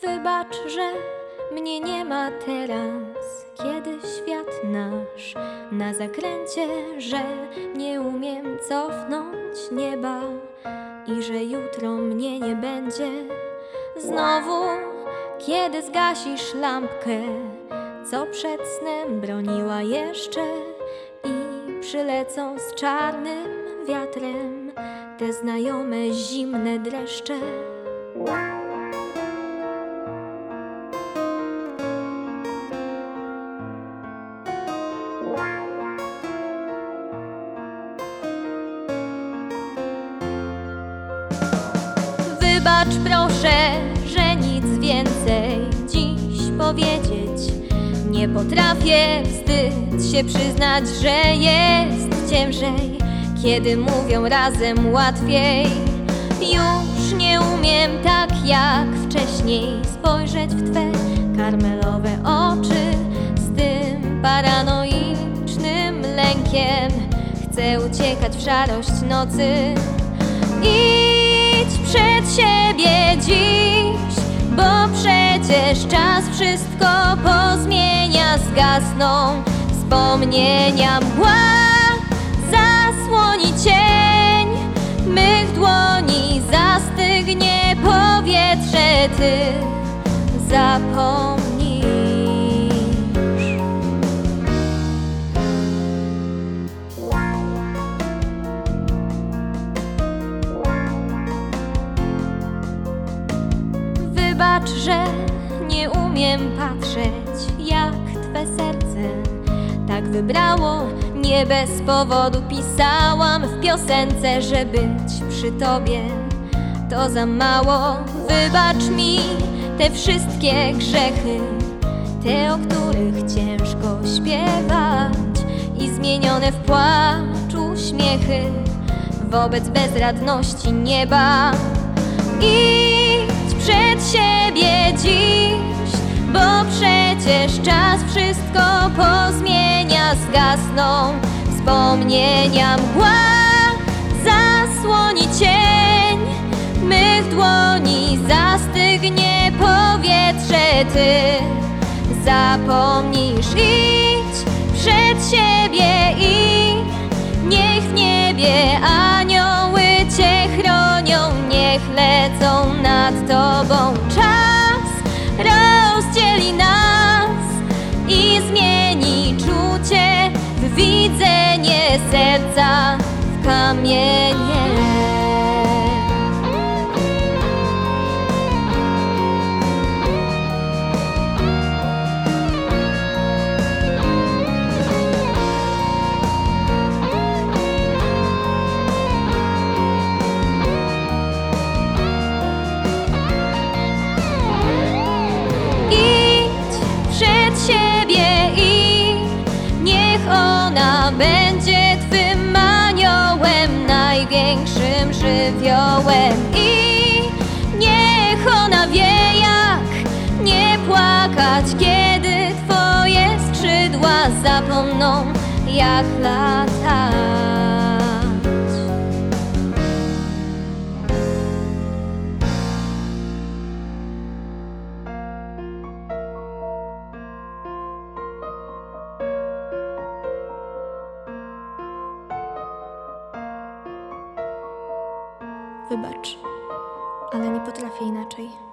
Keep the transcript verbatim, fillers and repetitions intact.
Wybacz, że mnie nie ma teraz, kiedy świat nasz na zakręcie, że nie umiem cofnąć nieba i że jutro mnie nie będzie. Znowu, kiedy zgasisz lampkę, co przed snem broniła jeszcze, i przylecą z czarnym wiatrem te znajome zimne dreszcze. Wybacz proszę, że nic więcej dziś powiedzieć nie potrafię. Wstyd się przyznać, że jest ciężej, kiedy mówią razem łatwiej. Już nie umiem tak jak wcześniej spojrzeć w Twe karmelowe oczy z tym paranoicznym lękiem. Chcę uciekać w szarość nocy. Idź przed siebie dziś, bo przecież czas wszystko pozmienia. Zgasną wspomnienia, mgła zasłoni cień mych dłoni, zastygnie powietrze, Ty zapomnisz. Wybacz, że nie umiem patrzeć, jak Twe serce tak wybrało. Nie bez powodu pisałam w piosence, że być przy Tobie to za mało. Wybacz mi te wszystkie grzechy, te, o których ciężko śpiewać, i zmienione w płacz uśmiechy wobec bezradności nieba. Idź przed siebie dziś, bo przecież czas wszystko pozmienia. Zgasną wspomnienia, mgła zasłoni cień mych dłoni, zastygnie powietrze, Ty zapomnisz. Idź przed siebie i niech w niebie anioły Cię chronią. Niech lecą nad Tobą. Czas rozdzieli nas i zmieni czucie w widzenie serca w kamienie. Będzie Twym aniołem, największym żywiołem, i niech ona wie, jak nie płakać, kiedy Twoje skrzydła zapomną, jak latać. Wybacz, ale nie potrafię inaczej.